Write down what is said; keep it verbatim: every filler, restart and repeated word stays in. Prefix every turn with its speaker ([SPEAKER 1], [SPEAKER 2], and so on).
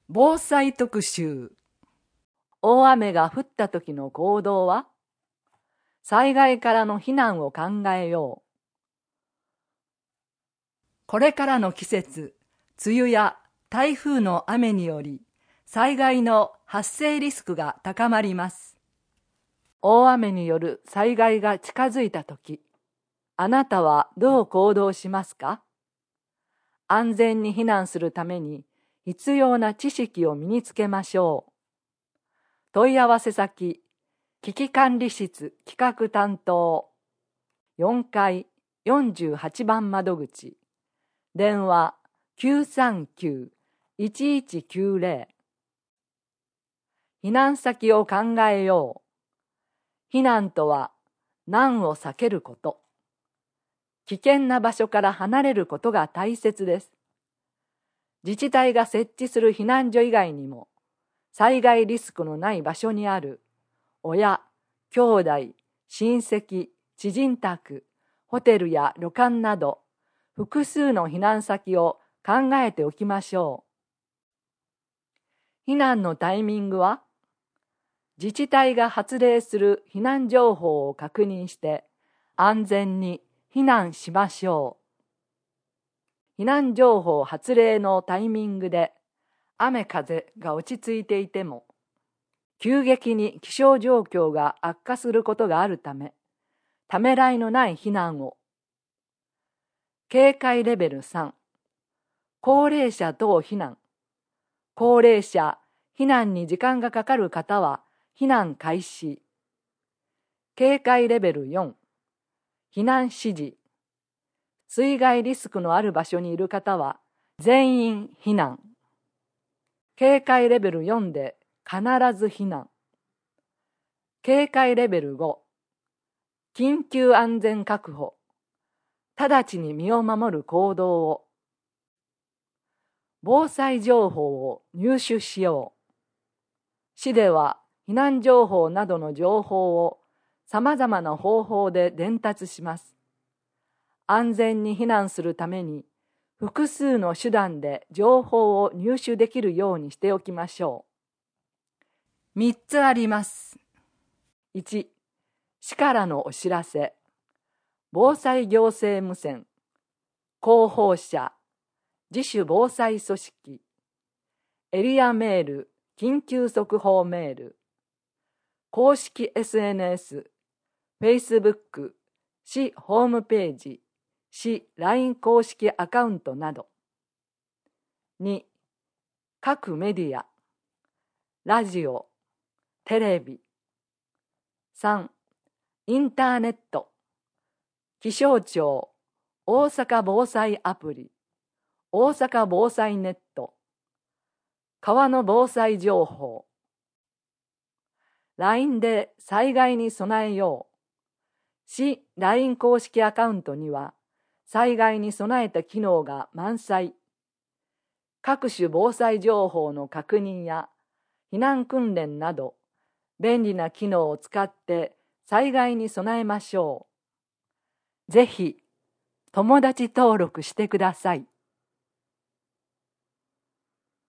[SPEAKER 1] 防災特集。大雨が降った時の行動は？災害からの避難を考えよう。これからの季節、梅雨や台風の雨により、災害の発生リスクが高まります。大雨による災害が近づいたとき、あなたはどう行動しますか？安全に避難するために必要な知識を身につけましょう。問い合わせ先、危機管理室企画担当、よんかいよんじゅうはちばん窓口、電話 きゅうさんきゅう いちいちきゅうぜろ。避難先を考えよう。避難とは難を避けること。危険な場所から離れることが大切です。自治体が設置する避難所以外にも、災害リスクのない場所にある親、兄弟、親戚、知人宅、ホテルや旅館など、複数の避難先を考えておきましょう。避難のタイミングは、自治体が発令する避難情報を確認して安全に避難しましょう。避難情報発令のタイミングで雨風が落ち着いていても、急激に気象状況が悪化することがあるため、ためらいのない避難を。警戒レベルさん、高齢者等避難。高齢者、避難に時間がかかる方は避難開始。警戒レベルよん、避難指示。水害リスクのある場所にいる方は全員避難。警戒レベルよんで必ず避難。警戒レベルご、緊急安全確保。直ちに身を守る行動を。防災情報を入手しよう。市では避難情報などの情報をさまざまな方法で伝達します。安全に避難するために複数の手段で情報を入手できるようにしておきましょう。みっつあります。いち、市からのお知らせ。防災行政無線、広報車、自主防災組織、エリアメール、緊急速報メール、公式 エスエヌエス、Facebook、市ホームページ、市 ライン 公式アカウントなど。に、各メディア、ラジオ、テレビ。さん、インターネット、気象庁、大阪防災アプリ、大阪防災ネット、川の防災情報。ライン で災害に備えよう。市 ライン 公式アカウントには災害に備えた機能が満載。各種防災情報の確認や避難訓練など便利な機能を使って災害に備えましょう。ぜひ友達登録してください。